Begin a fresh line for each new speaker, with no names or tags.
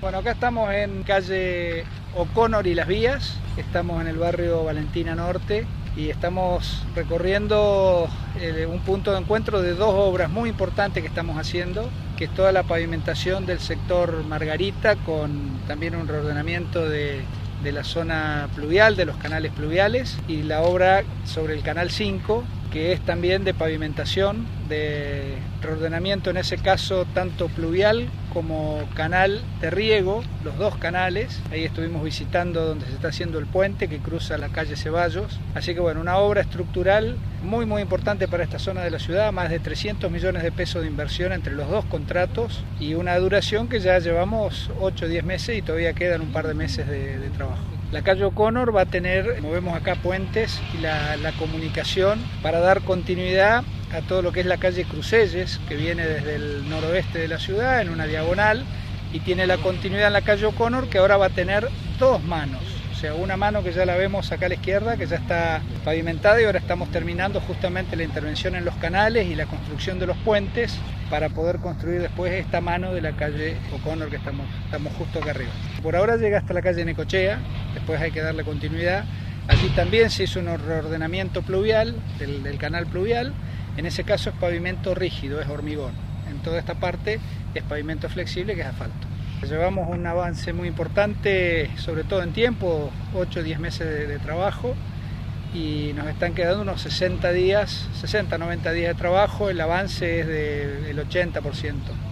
Bueno, acá estamos en calle O'Connor y Las Vías, estamos en el barrio Valentina Norte y estamos recorriendo un punto de encuentro de dos obras muy importantes que estamos haciendo, que es toda la pavimentación del sector Margarita con también un reordenamiento de la zona pluvial, de los canales pluviales, y la obra sobre el Canal 5, que es también de pavimentación, de reordenamiento en ese caso tanto pluvial como canal de riego, los dos canales. Ahí estuvimos visitando donde se está haciendo el puente que cruza la calle Ceballos. Así que bueno, una obra estructural muy importante para esta zona de la ciudad, más de 300 millones de pesos de inversión entre los dos contratos y una duración que ya llevamos 8 o 10 meses y todavía quedan un par de meses de trabajo. La calle O'Connor va a tener, como vemos acá, puentes y la comunicación para dar continuidad a todo lo que es la calle Crucelles, que viene desde el noroeste de la ciudad en una diagonal y tiene la continuidad en la calle O'Connor, que ahora va a tener dos manos. O sea, una mano que ya la vemos acá a la izquierda, que ya está pavimentada, y ahora estamos terminando justamente la intervención en los canales y la construcción de los puentes para poder construir después esta mano de la calle O'Connor que estamos justo acá arriba. Por ahora llega hasta la calle Necochea, después hay que darle continuidad. Allí también se hizo un reordenamiento pluvial del canal pluvial. En ese caso es pavimento rígido, es hormigón. En toda esta parte es pavimento flexible, que es asfalto. Llevamos un avance muy importante, sobre todo en tiempo, 8 o 10 meses de trabajo, y nos están quedando unos 60, 90 días de trabajo. El avance es del 80%.